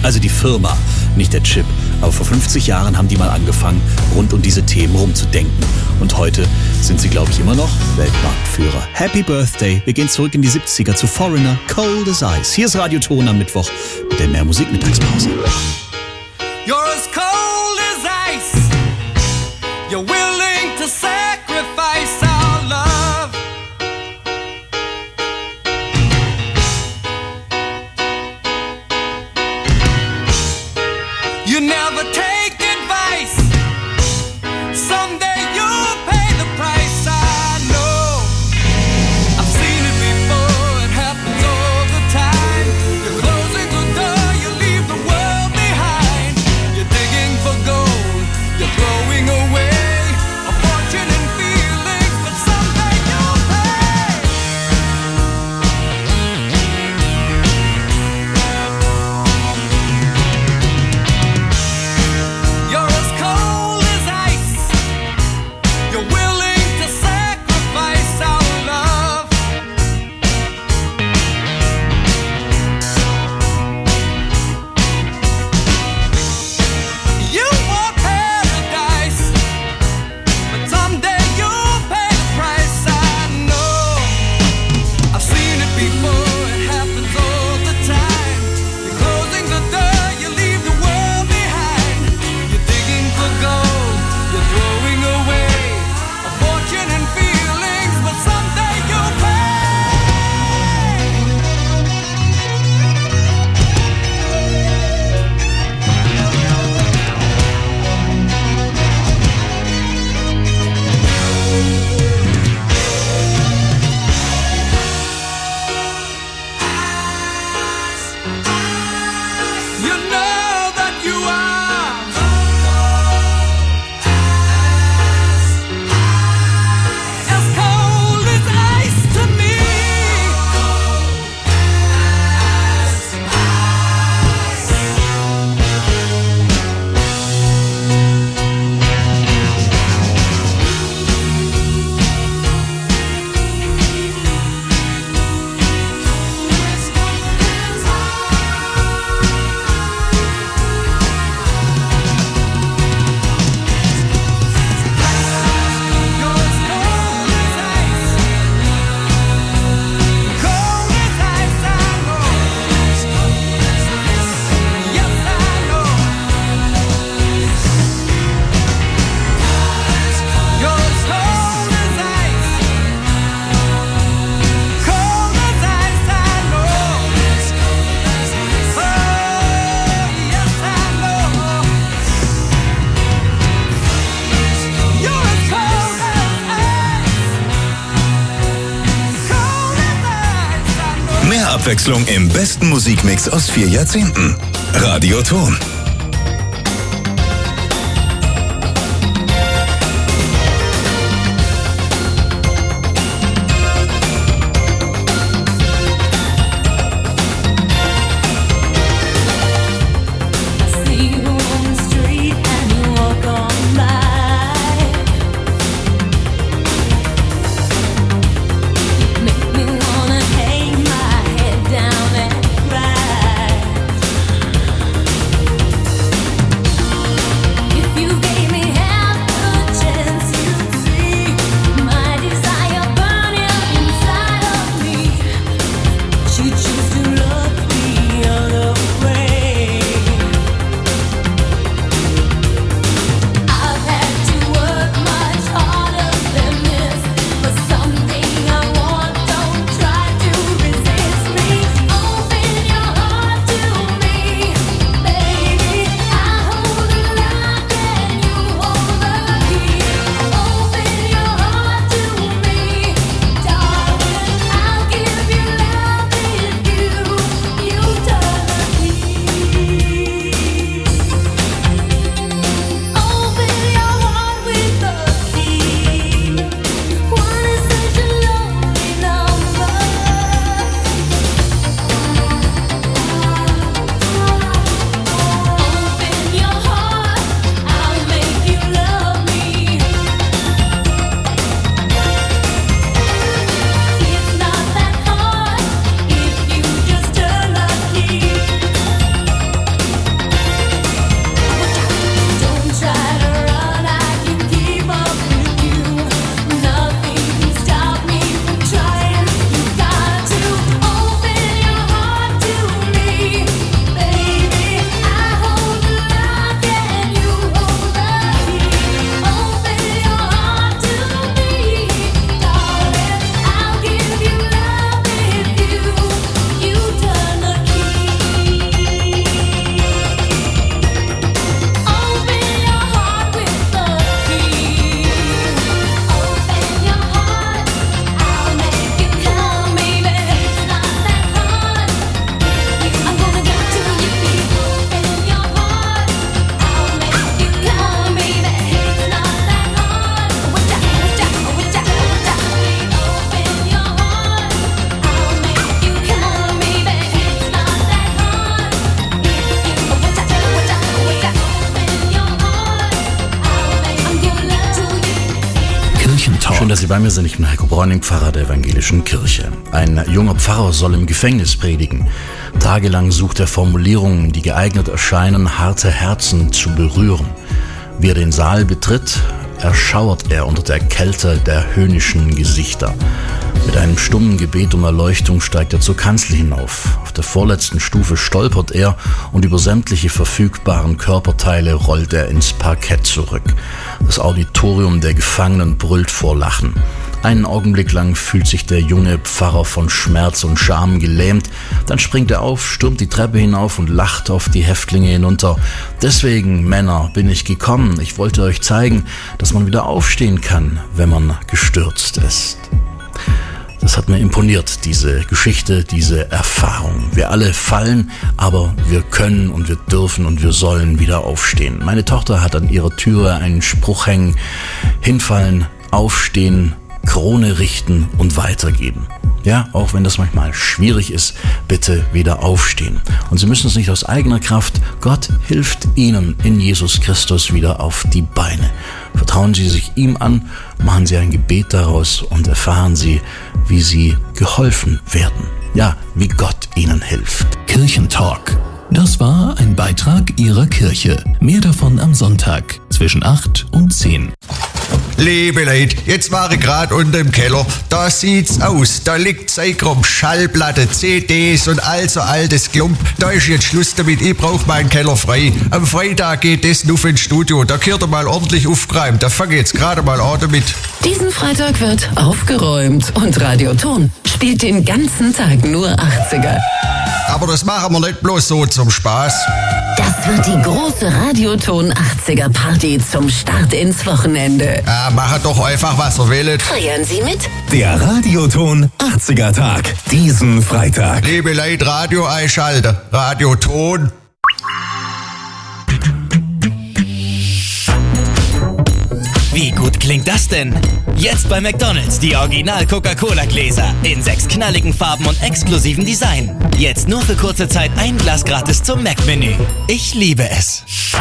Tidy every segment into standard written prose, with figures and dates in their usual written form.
Also die Firma, nicht der Chip. Aber vor 50 Jahren haben die mal angefangen, rund um diese Themen rumzudenken. Und heute sind sie, glaube ich, immer noch Weltmarktführer. Happy Birthday. Wir gehen zurück in die 70er zu Foreigner, Cold as Ice. Hier ist Radio Ton am Mittwoch mit der Mehr-Musik-Mittagspause. You're as cold as ice. You're willing to sacrifice our love. You never take advice. Someday you'll pay the price. I know. I've seen it before. It happens all the time. You're closing the door. You leave the world behind. You're digging for gold. You're throwing away a fortune and feelings, but someday you'll pay. You're as cold as ice. You're willing to sacrifice our love. You want paradise, but someday you'll pay the price. I know. I've seen it before. It happens all the time. You're closing the door. You leave the world behind. You're digging for gold. You're throwing away a fortune and feelings, but someday you'll pay. You know that you are as cold as ice to me. You're as cold as ice. Cold as ice, I know. Yes, I know. You're as cold as ice. Cold as ice, I know. Oh, yes, I know. You're as cold as ice. Cold as ice, I know. Mehr Abwechslung im besten Musikmix aus 4 Jahrzehnten. Radio Ton. See you on the street and you walk on by. Make me wanna hang my head down and cry. Schön, dass Sie bei mir sind. Ich bin Heiko Bräuning, Pfarrer der Evangelischen Kirche. Ein junger Pfarrer soll im Gefängnis predigen. Tagelang sucht er Formulierungen, die geeignet erscheinen, harte Herzen zu berühren. Wie er den Saal betritt, erschauert er unter der Kälte der höhnischen Gesichter. Mit einem stummen Gebet um Erleuchtung steigt er zur Kanzel hinauf. Auf der vorletzten Stufe stolpert er und über sämtliche verfügbaren Körperteile rollt er ins Parkett zurück. Das Auditorium der Gefangenen brüllt vor Lachen. Einen Augenblick lang fühlt sich der junge Pfarrer von Schmerz und Scham gelähmt. Dann springt er auf, stürmt die Treppe hinauf und lacht auf die Häftlinge hinunter. Deswegen, Männer, bin ich gekommen. Ich wollte euch zeigen, dass man wieder aufstehen kann, wenn man gestürzt ist. Das hat mir imponiert, diese Geschichte, diese Erfahrung. Wir alle fallen, aber wir können und wir dürfen und wir sollen wieder aufstehen. Meine Tochter hat an ihrer Türe einen Spruch hängen: Hinfallen, aufstehen, Krone richten und weitergeben. Ja, auch wenn das manchmal schwierig ist, bitte wieder aufstehen. Und Sie müssen es nicht aus eigener Kraft. Gott hilft Ihnen in Jesus Christus wieder auf die Beine. Vertrauen Sie sich ihm an, machen Sie ein Gebet daraus und erfahren Sie, wie Sie geholfen werden. Ja, wie Gott Ihnen hilft. Kirchentalk. Das war ein Beitrag Ihrer Kirche. Mehr davon am Sonntag zwischen 8 und 10. Liebe Leute, jetzt war ich gerade unten im Keller. Da sieht's aus. Da liegt Zeug rum, Schallplatte, CDs und all so altes Klump. Da ist jetzt Schluss damit. Ich brauch meinen Keller frei. Am Freitag geht das nur ins Studio. Da gehört er mal ordentlich aufgeräumt. Da fange ich jetzt gerade mal an damit. Diesen Freitag wird aufgeräumt und Radioton spielt den ganzen Tag nur 80er. Aber das machen wir nicht bloß so zum Spaß. Das wird die große Radioton 80er Party zum Start ins Wochenende. Ja, macht doch einfach, was ihr wollt. Feiern Sie mit? Der Radioton 80er Tag. Diesen Freitag. Liebe Leute, Radio einschalten. Radioton. Wie gut klingt das denn? Jetzt bei McDonald's die Original Coca-Cola-Gläser in 6 knalligen Farben und exklusiven Design. Jetzt nur für kurze Zeit ein Glas gratis zum Mac-Menü. Ich liebe es.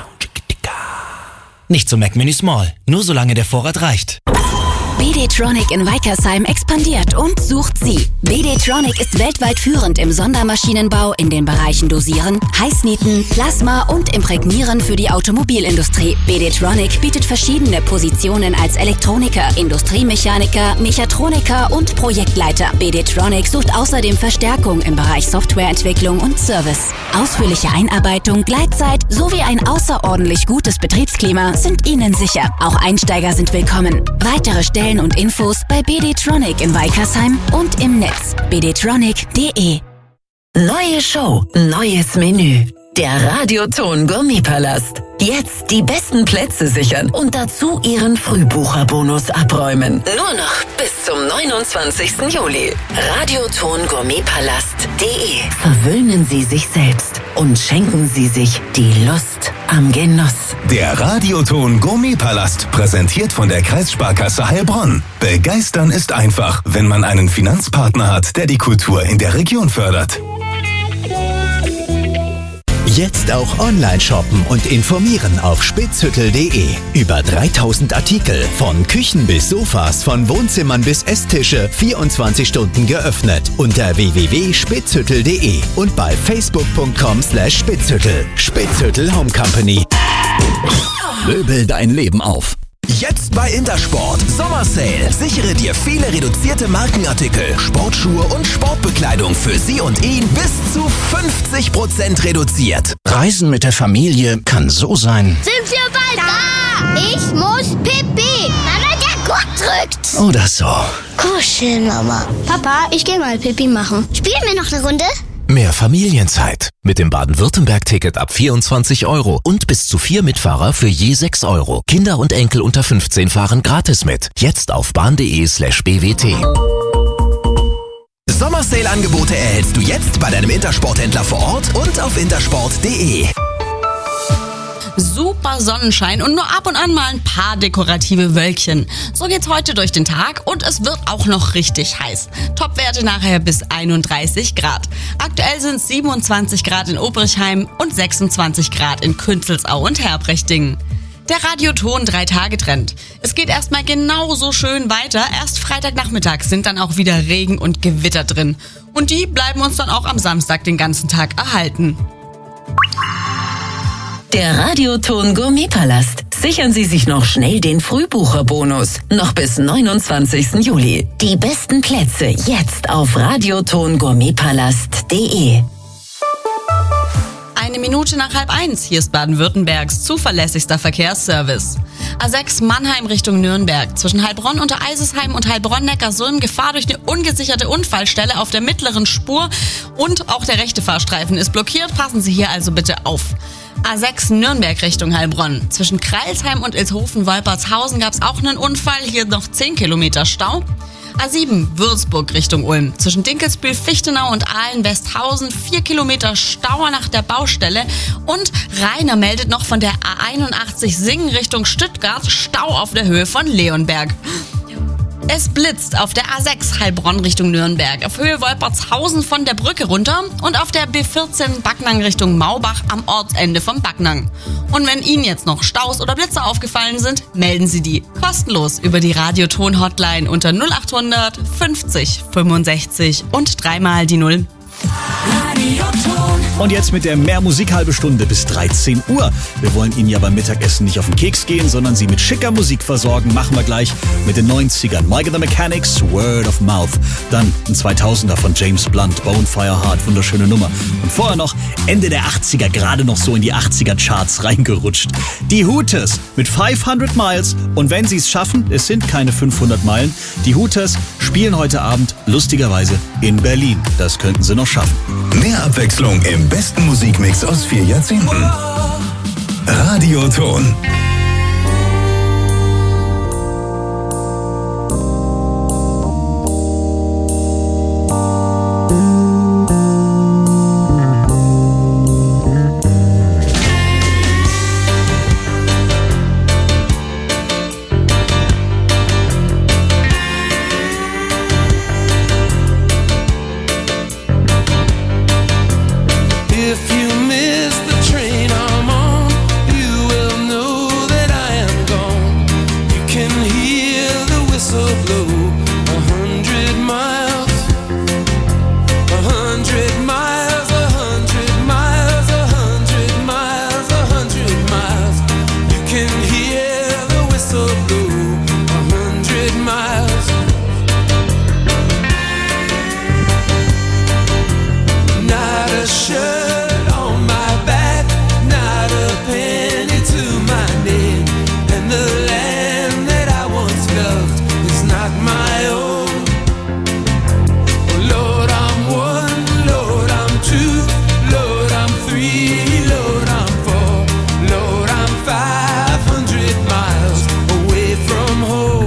Nicht zum Mac-Menü Small, nur solange der Vorrat reicht. BD-Tronic in Weikersheim expandiert und sucht Sie. BD-Tronic ist weltweit führend im Sondermaschinenbau in den Bereichen Dosieren, Heißnieten, Plasma und Imprägnieren für die Automobilindustrie. BD-Tronic bietet verschiedene Positionen als Elektroniker, Industriemechaniker, Mechatroniker und Projektleiter. BD-Tronic sucht außerdem Verstärkung im Bereich Softwareentwicklung und Service. Ausführliche Einarbeitung, Gleitzeit sowie ein außerordentlich gutes Betriebsklima sind Ihnen sicher. Auch Einsteiger sind willkommen. Weitere Stellen und Infos bei BD-Tronic in Weikersheim und im Netz bdtronic.de. Neue Show, neues Menü. Der Radioton Gourmetpalast. Jetzt die besten Plätze sichern und dazu Ihren Frühbucherbonus abräumen. Nur noch bis zum 29. Juli. Radioton-Gourmetpalast.de. Verwöhnen Sie sich selbst und schenken Sie sich die Lust am Genuss. Der Radioton Gourmetpalast, präsentiert von der Kreissparkasse Heilbronn. Begeistern ist einfach, wenn man einen Finanzpartner hat, der die Kultur in der Region fördert. Jetzt auch online shoppen und informieren auf spitzhüttel.de. Über 3000 Artikel, von Küchen bis Sofas, von Wohnzimmern bis Esstische, 24 Stunden geöffnet. Unter www.spitzhüttel.de und bei facebook.com/spitzhüttel. Spitzhüttel Home Company. Möbel dein Leben auf. Jetzt bei Intersport. Sommersale. Sichere dir viele reduzierte Markenartikel, Sportschuhe und Sportbekleidung für sie und ihn bis zu 50% reduziert. Reisen mit der Familie kann so sein. Sind wir bald da? Ich muss pipi. Mama, der Gurt drückt. Oder so. Kuscheln, Mama. Papa, ich gehe mal pipi machen. Spielen wir noch eine Runde? Mehr Familienzeit. Mit dem Baden-Württemberg-Ticket ab 24 € und bis zu 4 Mitfahrer für je 6 €. Kinder und Enkel unter 15 fahren gratis mit. Jetzt auf bahn.de/bwt. Sommersale-Angebote erhältst du jetzt bei deinem Intersport-Händler vor Ort und auf intersport.de. Super Sonnenschein und nur ab und an mal ein paar dekorative Wölkchen. So geht's heute durch den Tag und es wird auch noch richtig heiß. Topwerte nachher bis 31 Grad. Aktuell sind es 27 Grad in Obrichheim und 26 Grad in Künzelsau und Herbrechtingen. Der Radioton 3-Tage-Trend. Es geht erstmal genauso schön weiter. Erst Freitagnachmittag sind dann auch wieder Regen und Gewitter drin. Und die bleiben uns dann auch am Samstag den ganzen Tag erhalten. Der Radioton Gourmetpalast. Sichern Sie sich noch schnell den Frühbucherbonus. Noch bis 29. Juli. Die besten Plätze jetzt auf radiotongourmetpalast.de. 1:01 nach 12:30. Hier ist Baden-Württembergs zuverlässigster Verkehrsservice. A6 Mannheim Richtung Nürnberg. Zwischen Heilbronn unter Eisesheim und Heilbronn-Neckarsulm Gefahr durch eine ungesicherte Unfallstelle auf der mittleren Spur und auch der rechte Fahrstreifen ist blockiert. Passen Sie hier also bitte auf. A6 Nürnberg Richtung Heilbronn. Zwischen Kreilsheim und Ilshofen-Wolpertshausen gab es auch einen Unfall. Hier noch 10 Kilometer Stau. A7 Würzburg Richtung Ulm. Zwischen Dinkelsbühl, Fichtenau und Ahlen-Westhausen 4 Kilometer Stau nach der Baustelle. Und Rainer meldet noch von der A81 Singen Richtung Stuttgart Stau auf der Höhe von Leonberg. Es blitzt auf der A6 Heilbronn Richtung Nürnberg, auf Höhe Wolpertshausen von der Brücke runter und auf der B14 Backnang Richtung Maubach am Ortsende von Backnang. Und wenn Ihnen jetzt noch Staus oder Blitze aufgefallen sind, melden Sie die kostenlos über die Radioton-Hotline unter 0800 50 65 und dreimal die 0. Und jetzt mit der Mehr Musik halbe Stunde bis 13 Uhr. Wir wollen Ihnen ja beim Mittagessen nicht auf den Keks gehen, sondern Sie mit schicker Musik versorgen. Machen wir gleich mit den 90ern. Mike and the Mechanics, Word of Mouth. Dann ein 2000er von James Blunt, Bonefire Heart, wunderschöne Nummer. Und vorher noch Ende der 80er, gerade noch so in die 80er Charts reingerutscht. Die Hooters mit 500 Miles. Und wenn Sie es schaffen, es sind keine 500 Meilen, die Hooters spielen heute Abend lustigerweise in Berlin. Das könnten Sie noch schaffen. Mehr Abwechslung im besten Musikmix aus 4 Jahrzehnten. Radioton. If you miss the train I'm on, you will know that I am gone. You can hear the whistle blow 100 miles, 100 miles, 100 miles, 100 miles, 100 miles. You can hear the whistle blow 100 miles. Not a shirt on my back, not a penny to my name, and the land that I once loved is not my own. Oh Lord, I'm 1, Lord, I'm 2, Lord, I'm 3, Lord, I'm 4, Lord, I'm 500 miles away from home.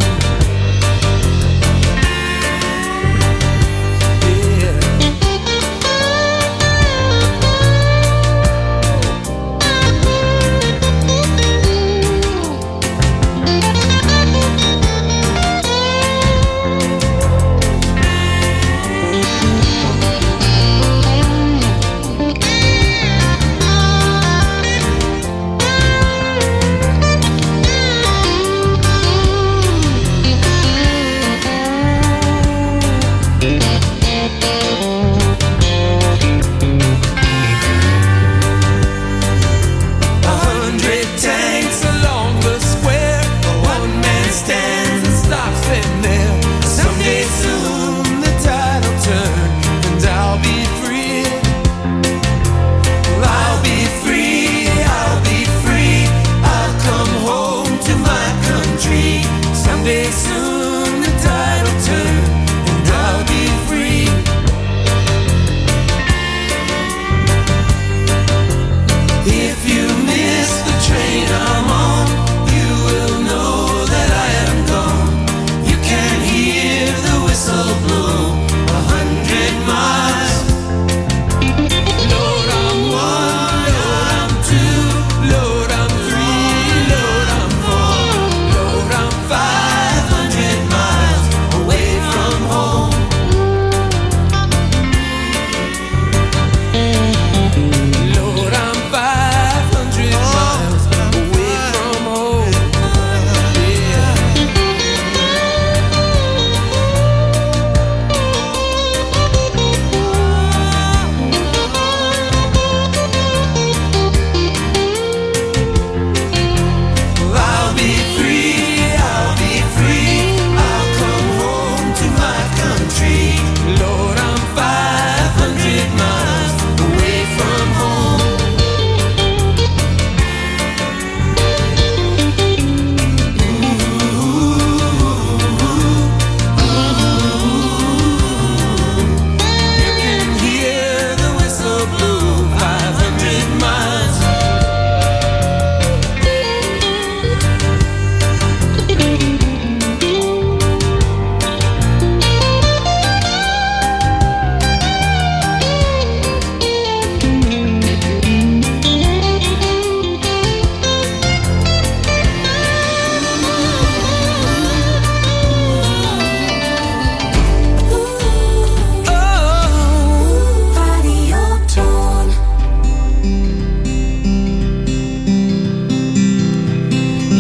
Lord, I'm 500 miles away from home.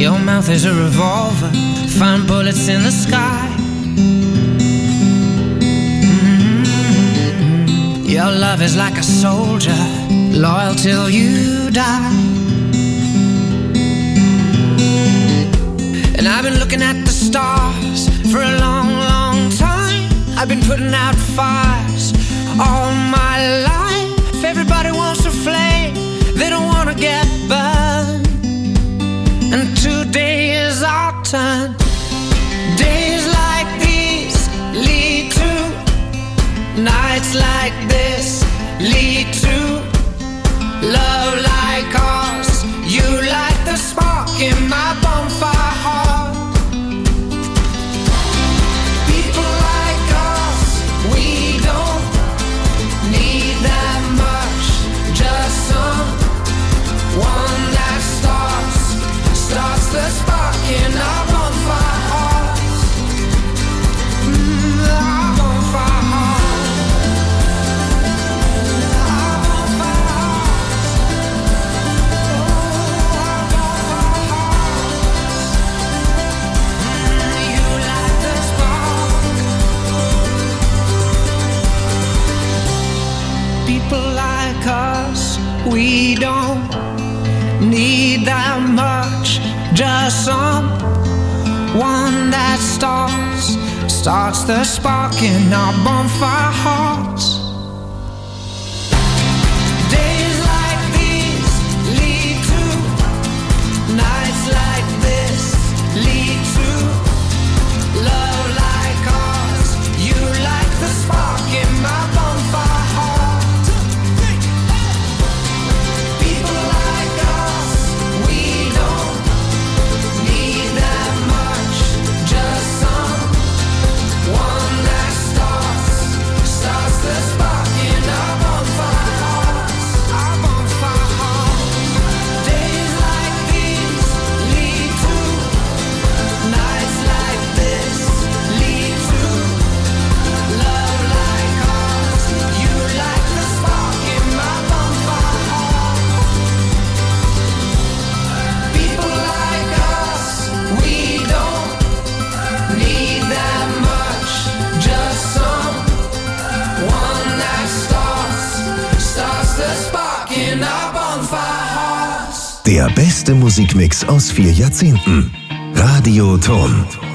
Your mouth is a revolver, find bullets in the sky. Your love is like a soldier, loyal till you die. And I've been looking at the stars for a long, long time. I've been putting out fires all my life. Everybody wants a flame, they don't want to get burned. And today is our turn. Days like these lead to nights like this, lead to love like ours. You light the spark in my bonfire heart. People like us, we don't need that much. Just someone that starts the spark in our bonfire hearts. Our bonfire hearts. Our bonfire hearts. Our bonfire hearts. You light the spark. People like us, we don't need that much. Just someone that starts the spark in our bonfire hearts. Days like these lead to nights like this, lead to love like ours. You light the spark in my bonfire heart. People like us, we don't need that much. Just someone that starts the spark in our bonfire hearts. Our bonfire hearts. Days like these lead to nights like this, lead to love like ours. You light the spark in my bonfire heart. People like us, we don't need that much. Just someone that starts the spark in our bonfire hearts. Der beste Musikmix aus 4 Jahrzehnten. Radio Ton.